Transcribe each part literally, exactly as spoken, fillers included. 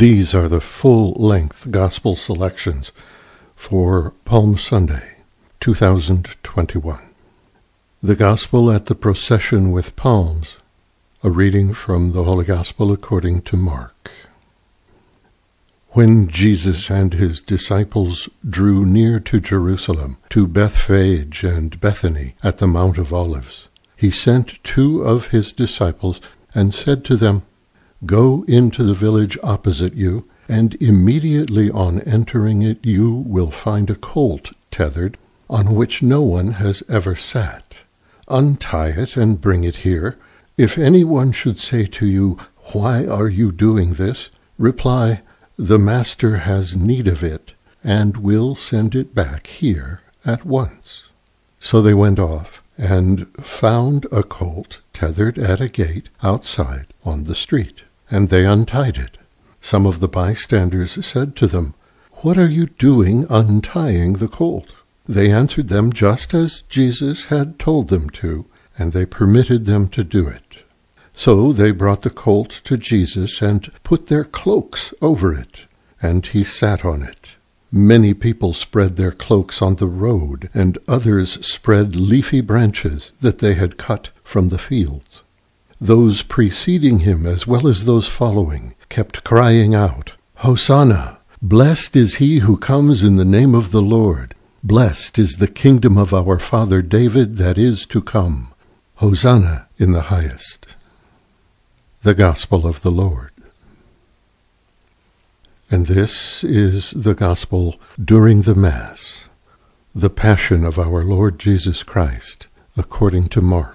These are the full-length gospel selections for Palm Sunday, two thousand twenty-one. The Gospel at the Procession with Palms, a reading from the Holy Gospel according to Mark. When Jesus and his disciples drew near to Jerusalem, to Bethphage and Bethany at the Mount of Olives, he sent two of his disciples and said to them, "Go into the village opposite you, and immediately on entering it you will find a colt tethered, on which no one has ever sat. Untie it and bring it here. If anyone should say to you, 'Why are you doing this?' reply, 'The Master has need of it, and will send it back here at once.'" So they went off, and found a colt tethered at a gate outside on the street, and they untied it. Some of the bystanders said to them, "What are you doing untying the colt?" They answered them just as Jesus had told them to, and they permitted them to do it. So they brought the colt to Jesus and put their cloaks over it, and he sat on it. Many people spread their cloaks on the road, and others spread leafy branches that they had cut from the fields. Those preceding him, as well as those following, kept crying out, "Hosanna! Blessed is he who comes in the name of the Lord. Blessed is the kingdom of our father David that is to come. Hosanna in the highest." The Gospel of the Lord. And this is the Gospel during the Mass, the Passion of our Lord Jesus Christ, according to Mark.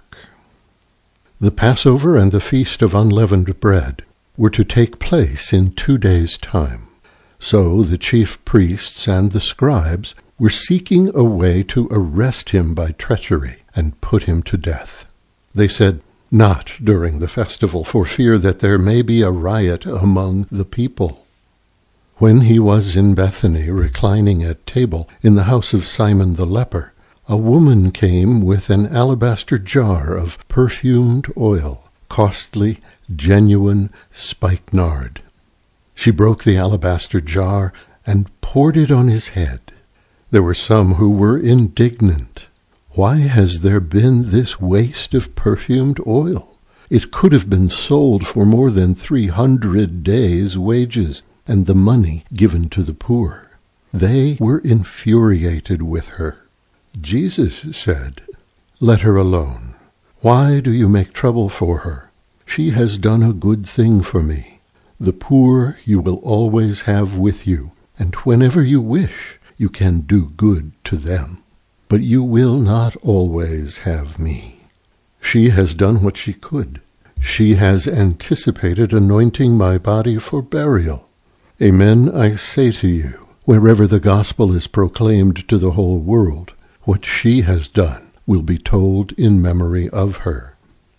The Passover and the Feast of Unleavened Bread were to take place in two days' time. So the chief priests and the scribes were seeking a way to arrest him by treachery and put him to death. They said, "Not during the festival, for fear that there may be a riot among the people." When he was in Bethany, reclining at table in the house of Simon the leper, a woman came with an alabaster jar of perfumed oil, costly, genuine spikenard. She broke the alabaster jar and poured it on his head. There were some who were indignant. "Why has there been this waste of perfumed oil? It could have been sold for more than three hundred days' wages, and the money given to the poor." They were infuriated with her. Jesus said, "Let her alone. Why do you make trouble for her? She has done a good thing for me. The poor you will always have with you, and whenever you wish, you can do good to them. But you will not always have me. She has done what she could. She has anticipated anointing my body for burial. Amen, I say to you, wherever the gospel is proclaimed to the whole world, what she has done will be told in memory of her."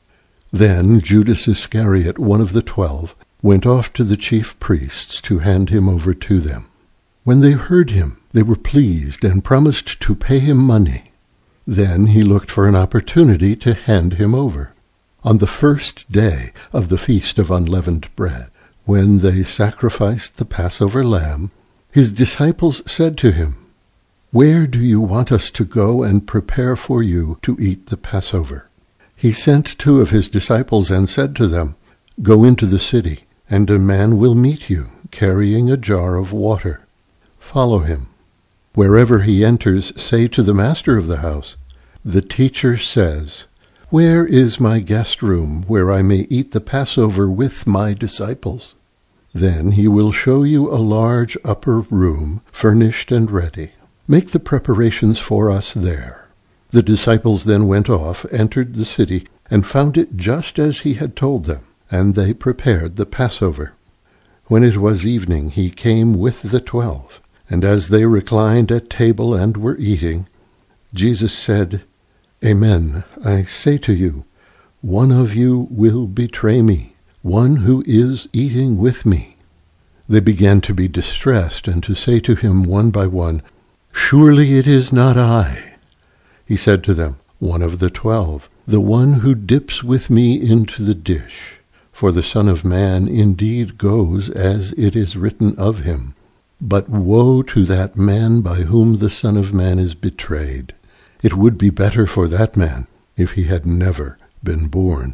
Then Judas Iscariot, one of the twelve, went off to the chief priests to hand him over to them. When they heard him, they were pleased and promised to pay him money. Then he looked for an opportunity to hand him over. On the first day of the Feast of Unleavened Bread, when they sacrificed the Passover lamb, his disciples said to him, "Where do you want us to go and prepare for you to eat the Passover?" He sent two of his disciples and said to them, "Go into the city, and a man will meet you, carrying a jar of water. Follow him. Wherever he enters, say to the master of the house, 'The teacher says, where is my guest room where I may eat the Passover with my disciples?' Then he will show you a large upper room, furnished and ready. Make the preparations for us there." The disciples then went off, entered the city, and found it just as he had told them, and they prepared the Passover. When it was evening, he came with the twelve, and as they reclined at table and were eating, Jesus said, "Amen, I say to you, one of you will betray me, one who is eating with me." They began to be distressed and to say to him one by one, "Surely it is not I." He said to them, "One of the twelve, the one who dips with me into the dish. For the Son of Man indeed goes as it is written of him. But woe to that man by whom the Son of Man is betrayed. It would be better for that man if he had never been born."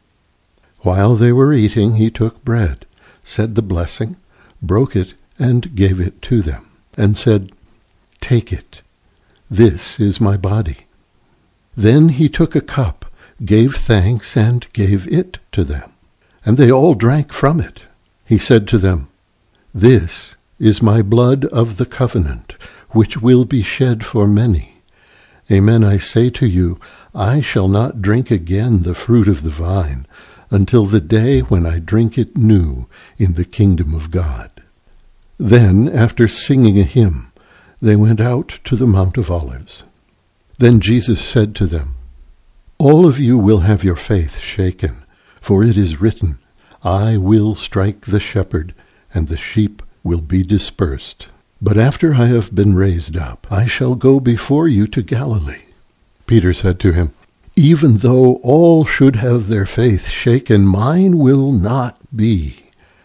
While they were eating, he took bread, said the blessing, broke it, and gave it to them, and said, "Take it. This is my body." Then he took a cup, gave thanks, and gave it to them, and they all drank from it. He said to them, "This is my blood of the covenant, which will be shed for many. Amen, I say to you, I shall not drink again the fruit of the vine, until the day when I drink it new in the kingdom of God." Then, after singing a hymn, they went out to the Mount of Olives. Then Jesus said to them, "All of you will have your faith shaken, for it is written, I will strike the shepherd, and the sheep will be dispersed. But after I have been raised up, I shall go before you to Galilee." Peter said to him, "Even though all should have their faith shaken, mine will not be."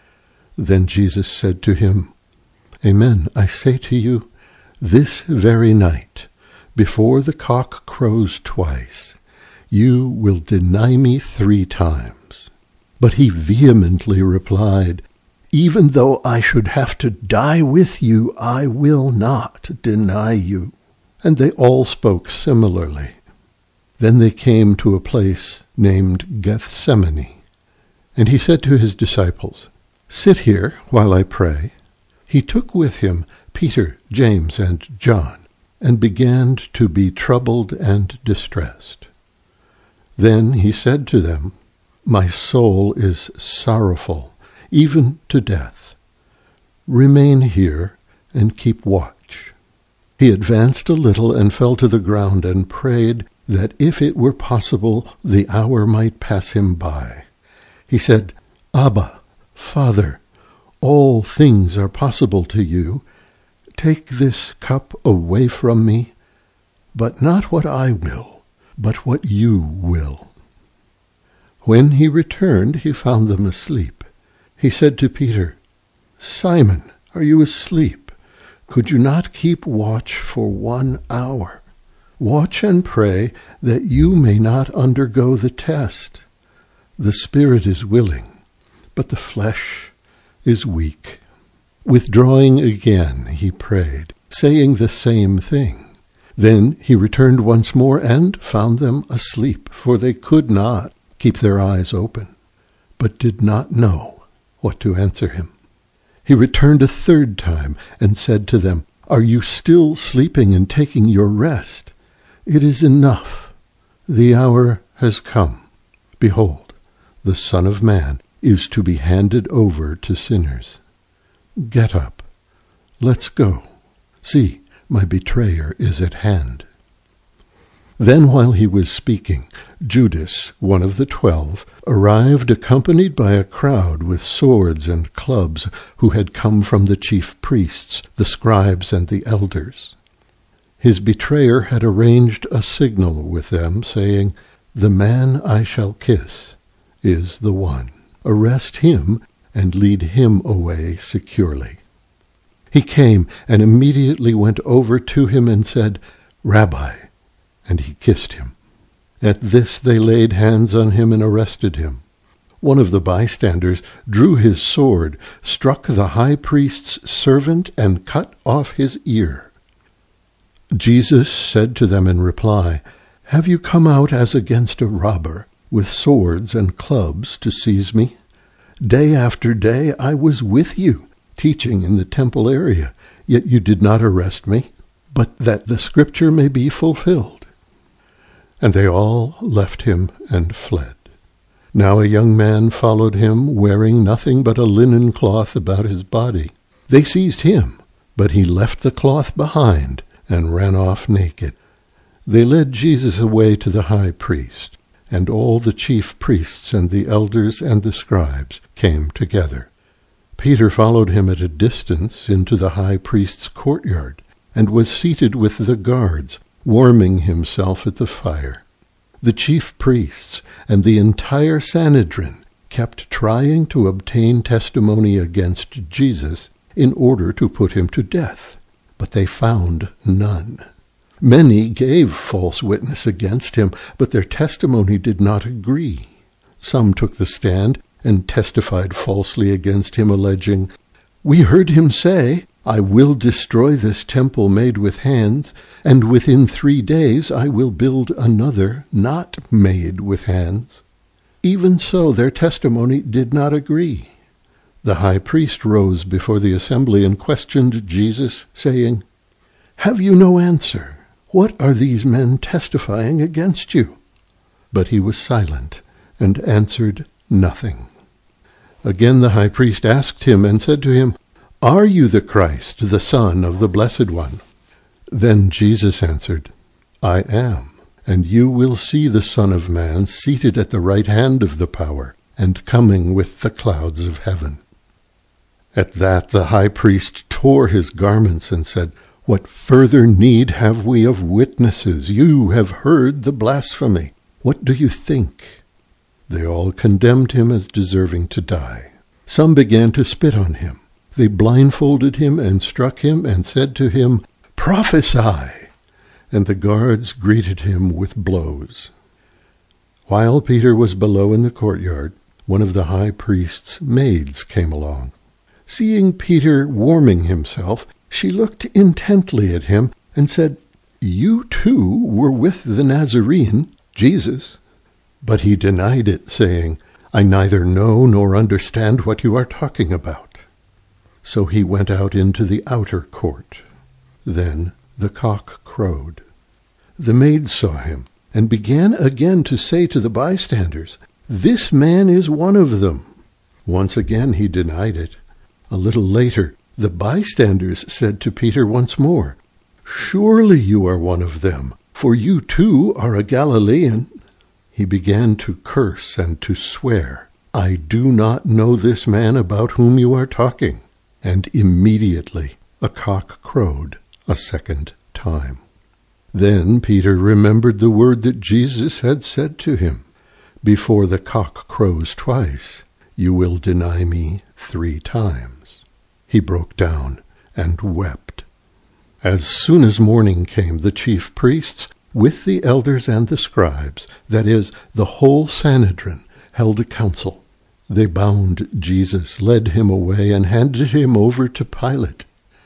Then Jesus said to him, "Amen, I say to you, this very night, before the cock crows twice, you will deny me three times." But he vehemently replied, "Even though I should have to die with you, I will not deny you." And they all spoke similarly. Then they came to a place named Gethsemane, and he said to his disciples, "Sit here while I pray." He took with him Peter, James, and John, and began to be troubled and distressed. Then he said to them, "My soul is sorrowful, even to death. Remain here and keep watch." He advanced a little and fell to the ground and prayed that if it were possible the hour might pass him by. He said, "Abba, Father, all things are possible to you. Take this cup away from me, but not what I will, but what you will." When he returned, he found them asleep. He said to Peter, "Simon, are you asleep? Could you not keep watch for one hour? Watch and pray that you may not undergo the test. The spirit is willing, but the flesh is weak." Withdrawing again, he prayed, saying the same thing. Then he returned once more and found them asleep, for they could not keep their eyes open, but did not know what to answer him. He returned a third time and said to them, "Are you still sleeping and taking your rest? It is enough. The hour has come. Behold, the Son of Man is to be handed over to sinners. Get up. Let's go. See, my betrayer is at hand." Then while he was speaking, Judas, one of the twelve, arrived accompanied by a crowd with swords and clubs, who had come from the chief priests, the scribes, and the elders. His betrayer had arranged a signal with them, saying, "The man I shall kiss is the one. Arrest him and lead him away securely." He came and immediately went over to him and said, "Rabbi," and he kissed him. At this they laid hands on him and arrested him. One of the bystanders drew his sword, struck the high priest's servant, and cut off his ear. Jesus said to them in reply, "Have you come out as against a robber, with swords and clubs to seize me? Day after day I was with you, teaching in the temple area, yet you did not arrest me, but that the scripture may be fulfilled." And they all left him and fled. Now a young man followed him, wearing nothing but a linen cloth about his body. They seized him, but he left the cloth behind and ran off naked. They led Jesus away to the high priest, and all the chief priests and the elders and the scribes came together. Peter followed him at a distance into the high priest's courtyard, and was seated with the guards, warming himself at the fire. The chief priests and the entire Sanhedrin kept trying to obtain testimony against Jesus in order to put him to death, but they found none. Many gave false witness against him, but their testimony did not agree. Some took the stand and testified falsely against him, alleging, "We heard him say, 'I will destroy this temple made with hands, and within three days I will build another not made with hands.'" Even so, their testimony did not agree. The high priest rose before the assembly and questioned Jesus, saying, "Have you no answer? What are these men testifying against you?" But he was silent and answered nothing. Again the high priest asked him and said to him, "Are you the Christ, the Son of the Blessed One?" Then Jesus answered, "I am, and you will see the Son of Man seated at the right hand of the power, and coming with the clouds of heaven." At that the high priest tore his garments and said, "What further need have we of witnesses? You have heard the blasphemy. What do you think?" They all condemned him as deserving to die. Some began to spit on him. They blindfolded him and struck him and said to him, "Prophesy!" And the guards greeted him with blows. While Peter was below in the courtyard, one of the high priest's maids came along. Seeing Peter warming himself, she looked intently at him and said, "You too were with the Nazarene, Jesus." But he denied it, saying, "I neither know nor understand what you are talking about." So he went out into the outer court. Then the cock crowed. The maids saw him, and began again to say to the bystanders, "This man is one of them." Once again he denied it. A little later, the bystanders said to Peter once more, "Surely you are one of them, for you too are a Galilean." He began to curse and to swear, "I do not know this man about whom you are talking." And immediately a cock crowed a second time. Then Peter remembered the word that Jesus had said to him, "Before the cock crows twice, you will deny me three times." He broke down and wept. As soon as morning came, the chief priests, with the elders and the scribes, that is, the whole Sanhedrin, held a council. They bound Jesus, led him away, and handed him over to Pilate.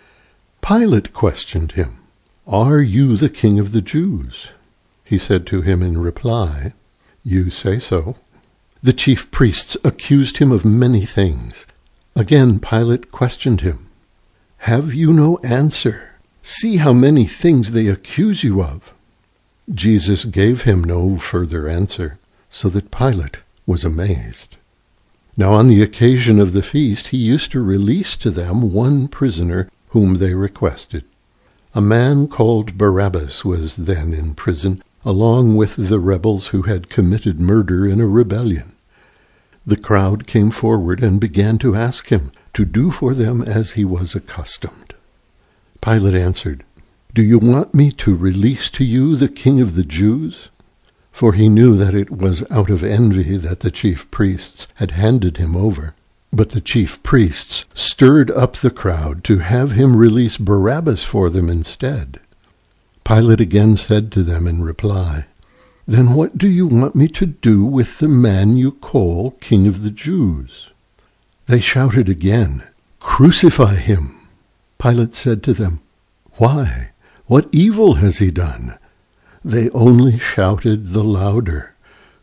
Pilate questioned him, "Are you the king of the Jews?" He said to him in reply, "You say so." The chief priests accused him of many things. Again Pilate questioned him, "Have you no answer? See how many things they accuse you of." Jesus gave him no further answer, so that Pilate was amazed. Now on the occasion of the feast he used to release to them one prisoner whom they requested. A man called Barabbas was then in prison, along with the rebels who had committed murder in a rebellion. The crowd came forward and began to ask him to do for them as he was accustomed. Pilate answered, "Do you want me to release to you the King of the Jews?" For he knew that it was out of envy that the chief priests had handed him over. But the chief priests stirred up the crowd to have him release Barabbas for them instead. Pilate again said to them in reply, "Then what do you want me to do with the man you call King of the Jews?" They shouted again, "Crucify him!" Pilate said to them, "Why? What evil has he done?" They only shouted the louder,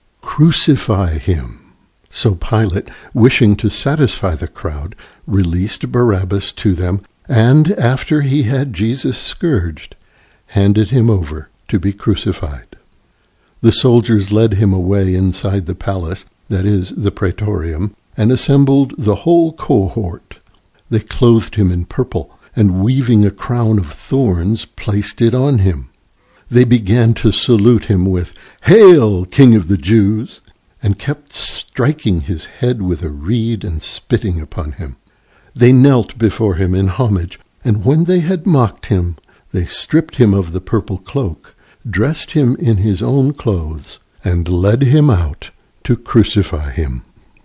"Crucify him!" So Pilate, wishing to satisfy the crowd, released Barabbas to them, and after he had Jesus scourged, handed him over to be crucified. The soldiers led him away inside the palace, that is, the praetorium, and assembled the whole cohort. They clothed him in purple, and weaving a crown of thorns, placed it on him. They began to salute him with, "Hail, King of the Jews!" and kept striking his head with a reed and spitting upon him. They knelt before him in homage, and when they had mocked him, they stripped him of the purple cloak, dressed him in his own clothes, and led him out to crucify him.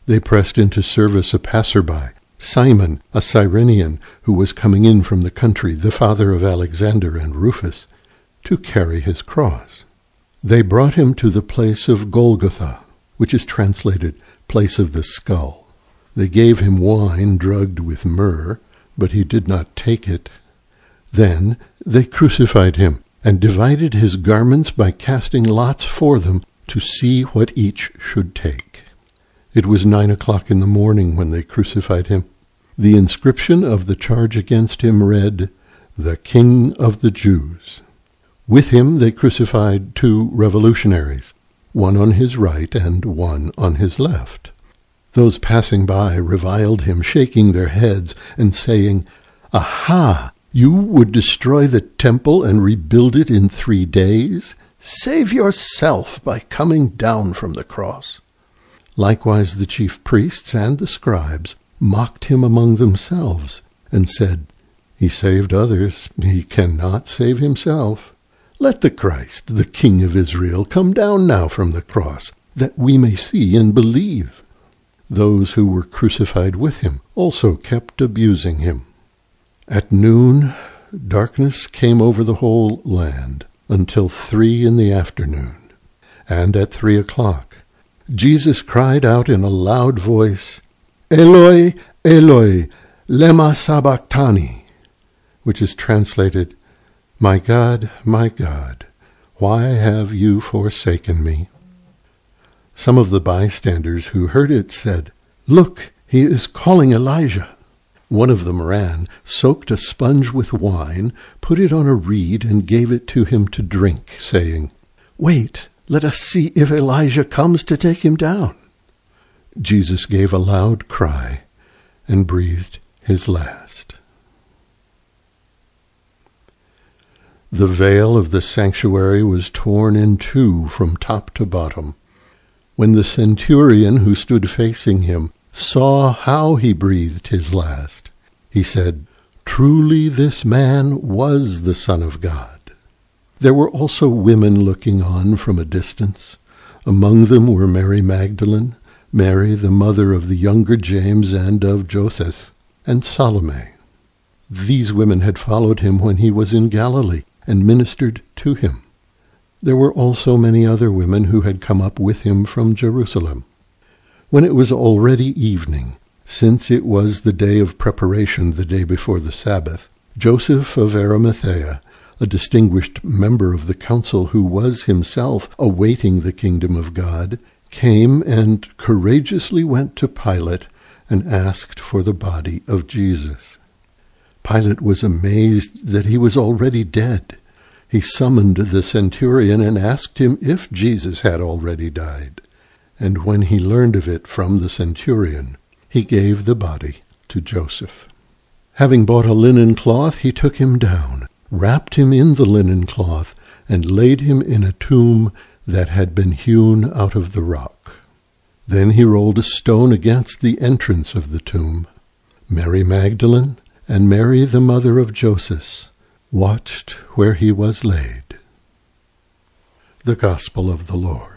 They pressed into service a passerby, Simon, a Cyrenian, who was coming in from the country, the father of Alexander and Rufus, to carry his cross. They brought him to the place of Golgotha, which is translated place of the skull. They gave him wine drugged with myrrh, but he did not take it. Then they crucified him, and divided his garments by casting lots for them to see what each should take. It was nine o'clock in the morning when they crucified him. The inscription of the charge against him read, "The King of the Jews." With him they crucified two revolutionaries, one on his right and one on his left. Those passing by reviled him, shaking their heads and saying, "Aha! You would destroy the temple and rebuild it in three days? Save yourself by coming down from the cross." Likewise the chief priests and the scribes mocked him among themselves, and said, "He saved others, he cannot save himself. Let the Christ, the King of Israel, come down now from the cross, that we may see and believe." Those who were crucified with him also kept abusing him. At noon, darkness came over the whole land until three in the afternoon. And at three o'clock, Jesus cried out in a loud voice, "Eloi, Eloi, lema sabachthani," which is translated, "My God, my God, why have you forsaken me?" Some of the bystanders who heard it said, "Look, he is calling Elijah." One of them ran, soaked a sponge with wine, put it on a reed, and gave it to him to drink, saying, "Wait, let us see if Elijah comes to take him down." Jesus gave a loud cry and breathed his last. The veil of the sanctuary was torn in two from top to bottom. When the centurion who stood facing him saw how he breathed his last, he said, "Truly this man was the Son of God." There were also women looking on from a distance. Among them were Mary Magdalene, Mary the mother of the younger James and of Joseph, and Salome. These women had followed him when he was in Galilee and ministered to him. There were also many other women who had come up with him from Jerusalem. When it was already evening, since it was the day of preparation, the day before the Sabbath, Joseph of Arimathea, a distinguished member of the council who was himself awaiting the kingdom of God, came and courageously went to Pilate and asked for the body of Jesus. Pilate was amazed that he was already dead. He summoned the centurion and asked him if Jesus had already died. And when he learned of it from the centurion, he gave the body to Joseph. Having bought a linen cloth, he took him down, wrapped him in the linen cloth, and laid him in a tomb that had been hewn out of the rock. Then he rolled a stone against the entrance of the tomb. Mary Magdalene and Mary the mother of Joseph watched where he was laid. The Gospel of the Lord.